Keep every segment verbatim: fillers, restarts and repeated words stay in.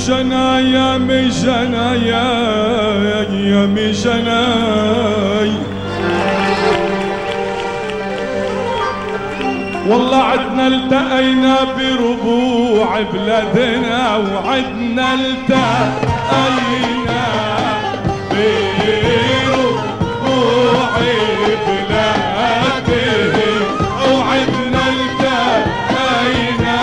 مشناي يا مشناي يا مشناي والله عدنا التقينا بربوع بلادنا وعدنا التقينا بربوع بلادنا وعدنا التقينا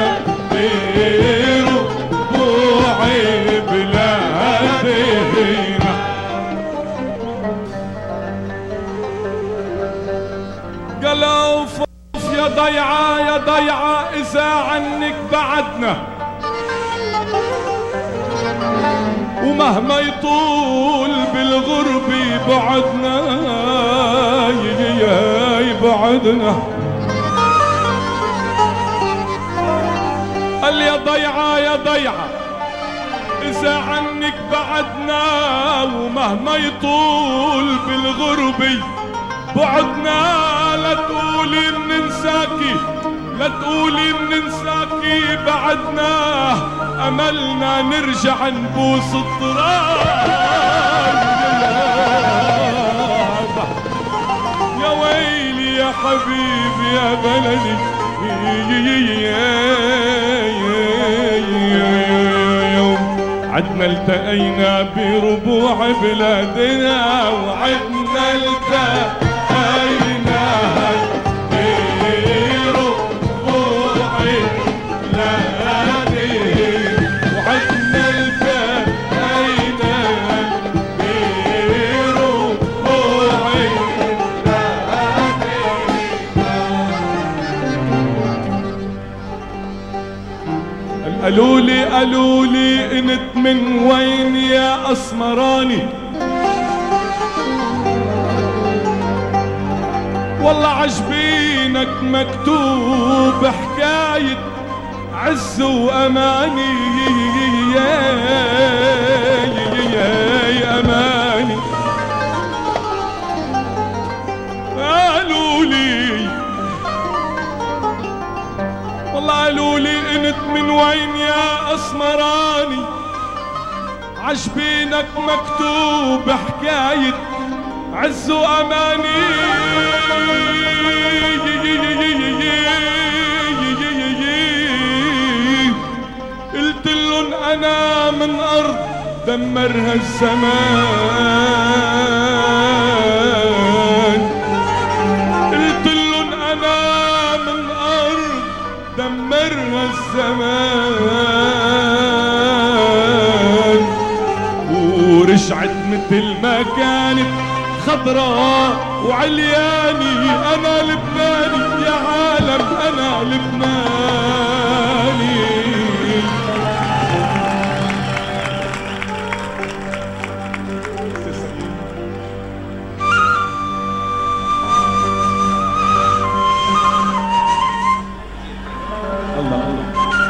بربوع بلادنا قالوا يا ضيعة يا ضيعة إذا عنك بعدنا ومهما يطول بالغرب بعدنا يا بعدنا قال يا ضيعة يا ضيعة إذا عنك بعدنا ومهما يطول بالغرب بعدنا لا تقولي مننساكي لا تقولي مننساكي بعدنا أملنا نرجع نبوس التراب يا ويلي يا حبيبي يا بلدي يوم عدنا التقينا بربوع بلادنا وعدنا التقينا قالولي قالولي انت من وين يا اسمراني والله عجبينك مكتوب حكاية عز واماني يا اماني قالولي والله قالولي انت من وين يا اسمراني عجبينك مكتوب حكاية عز واماني قلتلن انا من ارض دمرها الزمان قلتلن انا من ارض دمرها الزمان ورجعت مثل ما كانت خضراء وعلياني انا لبناني يا عالم انا لبناني الله الله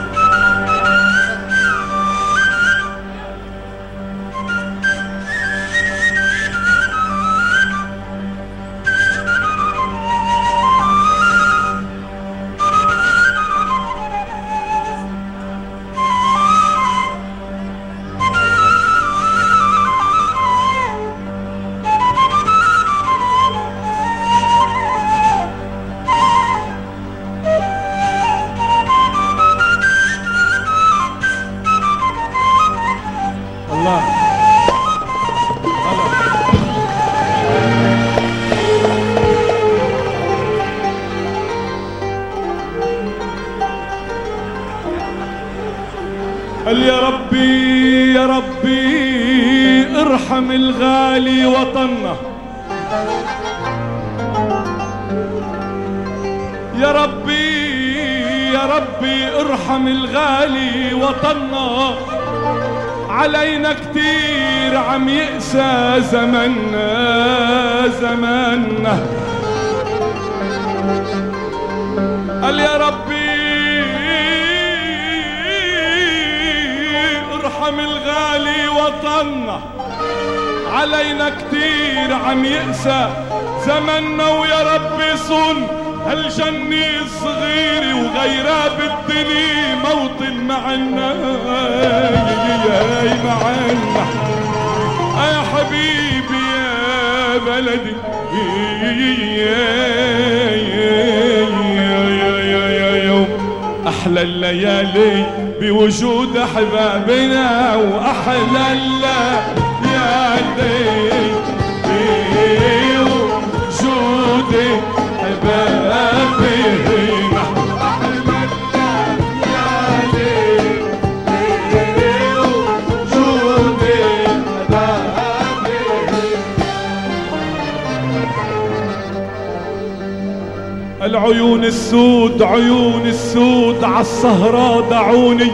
قال يا ربي يا ربي ارحم الغالي وطننا يا ربي يا ربي ارحم الغالي وطننا علينا كتير عم يقسى زمننا زمننا قال يا ربي ارحم الغالي وطننا علينا كتير عم يقسى زمننا ويا ربي صن هالجنة صغيرة وغيرها بالدنيا موطن معنا معنا يا حبيبي يا بلدي أحلى الليالي بوجود أحبابنا وأحلى الليالي بوجود أحبابنا العيون السود عيون السود عالسهرة دعوني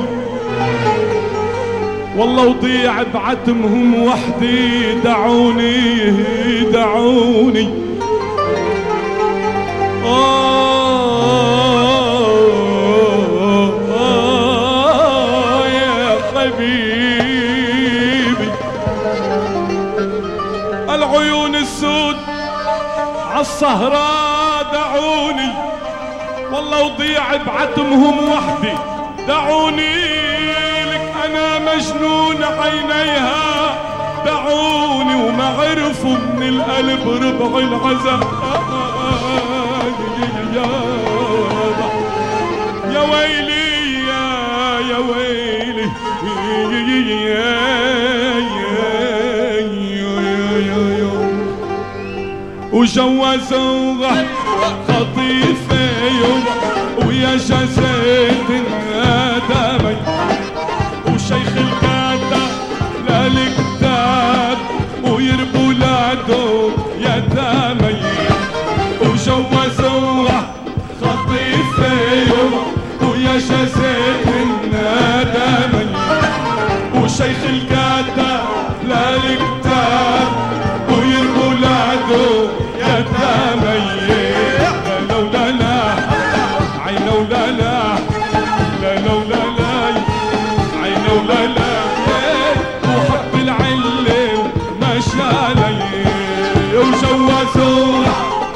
والله وضيع بعتمهم وحدي دعوني دعوني آه آه يا حبيبي العيون السود عالسهرة دعوني والله وضيع بعتمهم وحدي دعوني لك انا مجنون عينيها دعوني وما عرفوا من القلب ربع العزاء يا ويلي يا يا ويلي وجوزوها خطيفة ويا جزيت الندمي وشيخ الكتاب للكتاب ويربوا ولاده يتامي وجوزوها خطيفة ويا جزيت الندمي وشيخ الكتاب للكتاب ويربوا ولاده يتامي لولا لا عين لولا لا لا لولا لا عين لولا لا وحط العلة ومشى علي وجوزوه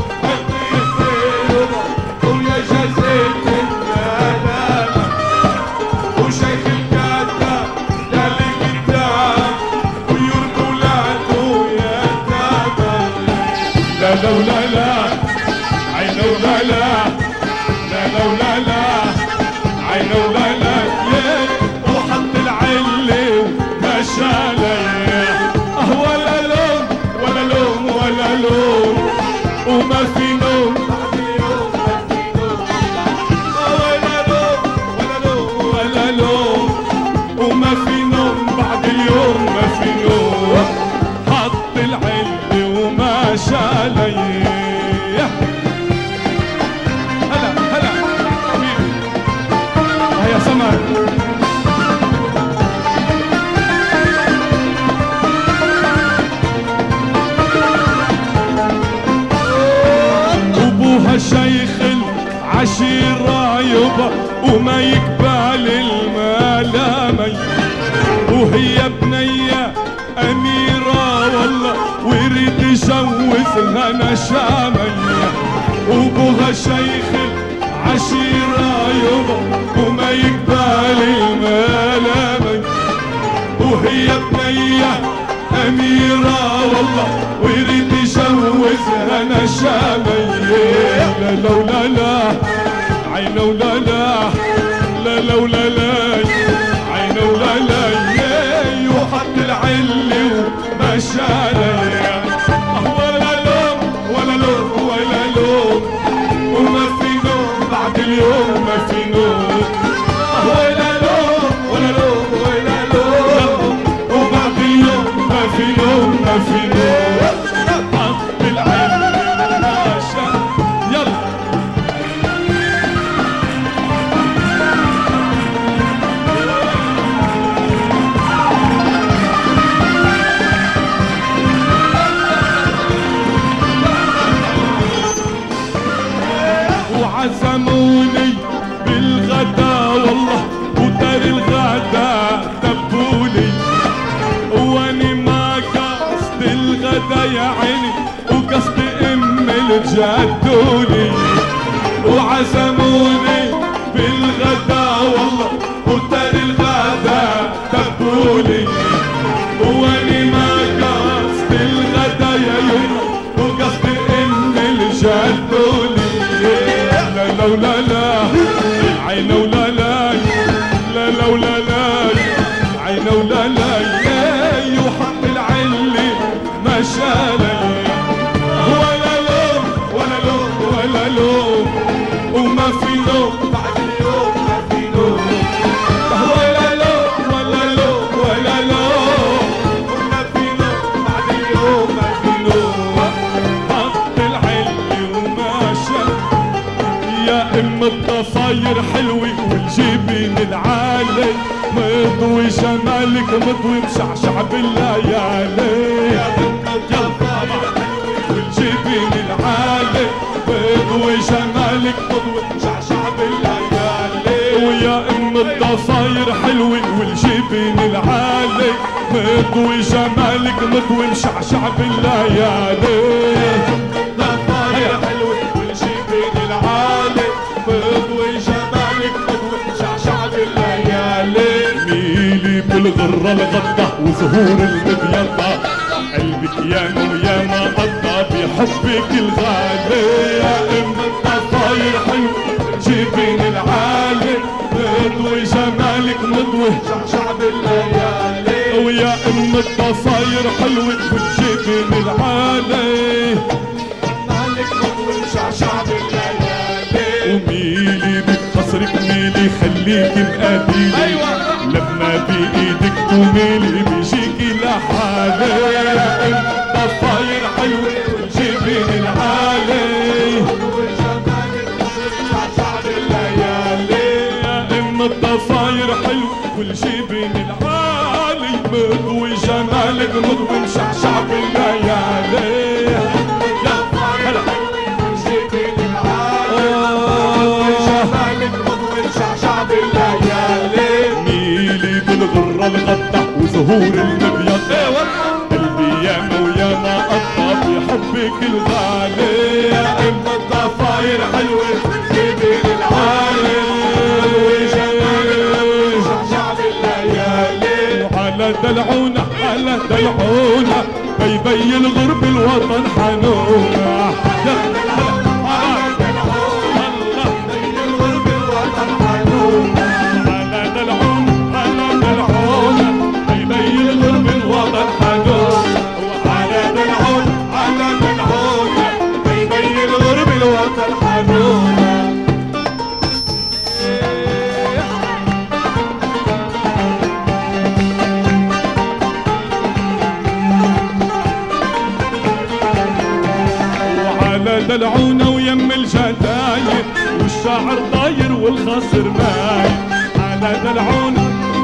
ويا جزيت الندم وشيخ الكتاب للكتاب ويرضوا ولاده يتامي لا لولا لا عين لولا لا لا لولا لا عين لولا لا وحط العلة ومشى علي اه ولا لوم ولا لوم ولا لوم وما في نوم بعد اليوم ما في نوم ولا لوم ولا لوم ولا لوم وما في نوم بعد اليوم ما في نوم حط العلة ومشى علي وابوها شيخ العشيرة يبا وما يقبل الملامي وهي بنية أميرة والله ويريد يجوزها نشامي وابوها شيخ العشيرة يبا وما يقبل الملامي وهي بنية أميرة والله ويريد يجوزها نشامي لا لولا لا عين لولا لا لا لولا لا عين لولا لا وحط العلة ومشى علي ولا لوم ولا لوم ولا لوم وما في نوم بعد اليوم ما في نوم ولا لوم ولا لوم ولا لوم وبعد اليوم ما في نوم ما في نوم حط العلة ماشى يلا وعزموني بالغدا والله ودار الغدا دبولي واني ما قصد الغدا يا عيني وقصد ام الجدولي عزموني بالغدا والله وتاني الغدا تبولي، واني ما قصد الغدا يا يما وقصدي ان الجدولي. لا لا ولا لا عينا ولا لا لا لا ولا لا عينا ولا لا وحق العلي ما شالي ولا لوم ولا لوم ولا لوم وما في لوم بعد اليوم ما في لوم ولا لوم ولا لوم ولا لوم وما في لوم بعد اليوم ما في لوم حق العلي وما شالي. يا ام الضفاير حلوة والجبين العالي مضوي جمالك مضوي مشعشع بالليالي. يا ام الضفاير والجبين العالي مضوي جمالك مضوي مشعشع بالليالي. ويا ام الضفاير حلوة والجبين العالي مضوي جمالك مضوي مشعشع بالليالي. ضفاير حلوة والجبين العالي مضوي جمالك مضوي مشعشع بالليالي. ميلي بالغرة الغدة وزهور المبيضة قلبك ياما وياما قضى بحبك الغالي. يا ام الضفاير حلو جبين العالي مضوي جمالك مضوي شعشع بالليالي. ويا ام الضفاير حلوة والجبين العالي مالك مضوي شعشع بالليالي. وميلي بخصرك ميلي خليك مقابيلي. أيوة. لما بايدك تميلي بيجيكي لحالي. يا ام ضفاير حلوة والجبين العالي يا ام الضفاير حلوة والجبين العالي مضوي جمالك مضوي مشعشع بالليالي. ميلي بالغرة الغدة وزهور المبيض قلبي ياما وياما قضى بحبك الغالي. يا ام الضفاير حلوة جبين العالي شعشع بالليالي. وعلى دلعونا على دلعونا بيبي الغرب الوطن حنونا. دلعونا ويم الجداير والشاعر طاير والخصر مايل. على دلعونا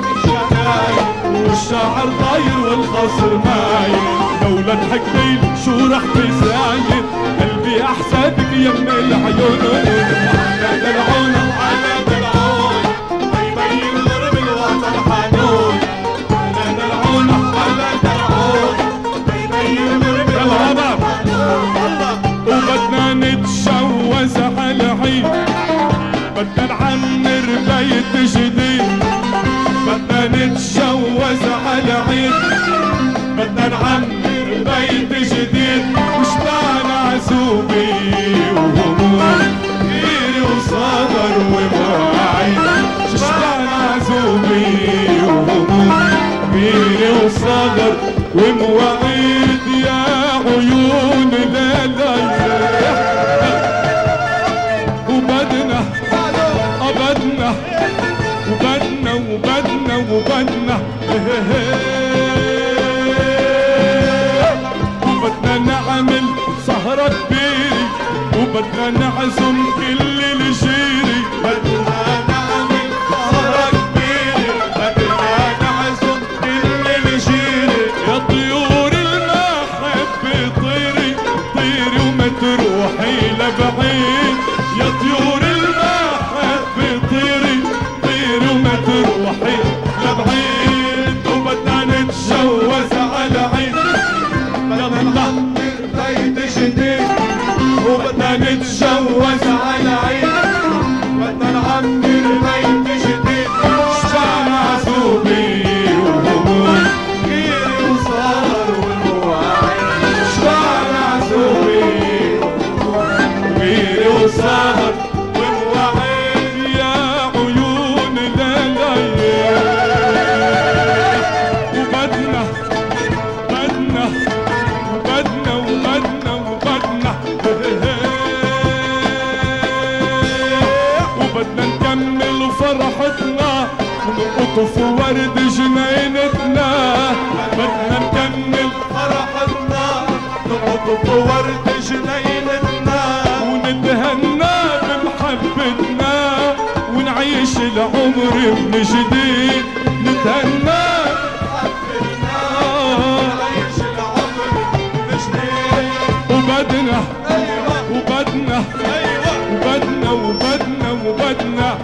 والشاعر طاير والخصر مايل. لولا ضحكتيل شو رح تزايد قلبي احسادك يم العيون. على دلعونا وعلى دلعون بيبين غرب الوطن حنون. على دلعونا وعلى دلعون بيبين غرب الوطن حنون. وبدنا نتجوز هالعيد بدنا نعمر بيت جديد. بدنا نتجوز هالعيد بدنا نعمر بيت جديد. وشبعنا عزوبي وهموم كبير وصغر ومواعيد. شبعنا عزوبي وهموم كبير وصغر ومواعيد. يا عيون ليلى وبدنا أبدنا وبدنا وبدنا وبدنا وبدنا نعمل سهرة كبيرة وبدنا نعزم كل الجيري. بدنا نعمل سهرة كبيرة بدنا نعزم كل الجيري. يا طيور المحبة طيري طيري وما تروحي لبعيد. يا طيور المحبة طيري طيري وما تروحي لبعيد. وبدنا نتجوز على عيد يلا بيت جديد. وبدنا نتجوز على سهر ونوعد يا عيون ليالي وبدنا بدنا وبدنا وبدنا وبدنا وبدنا نكمل فرحتنا ونقطف ورد جنينتنا بدنا نكمل فرحتنا نقطف ورد جنينتنا ونتهنى بمحبتنا ونعيش العمر من جديد نتهنى بمحبتنا ونعيش العمر من جديد وبدنا ايوه وبدنا ايوه وبدنا وبدنا وبدنا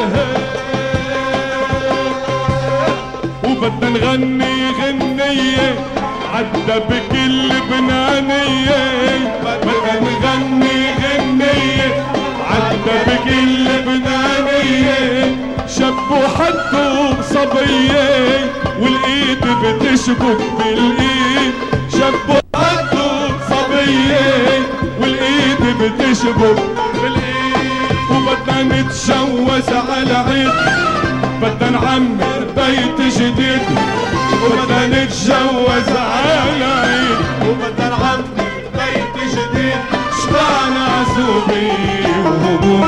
وبدنا نغني غنية عدى بكل بنانية بدنا نغني غنية عدى بكل بنانية شاب وحده صبية والايد بتشبك بالايد شاب وحده صبية والايد بتشبك بالايد وبدنا نتجوز على عيد بدنا نعمر بيت جديد وبدنا نتجوز على عيد وبدنا نعمر بيت جديد شبعنا عزوبي وهموم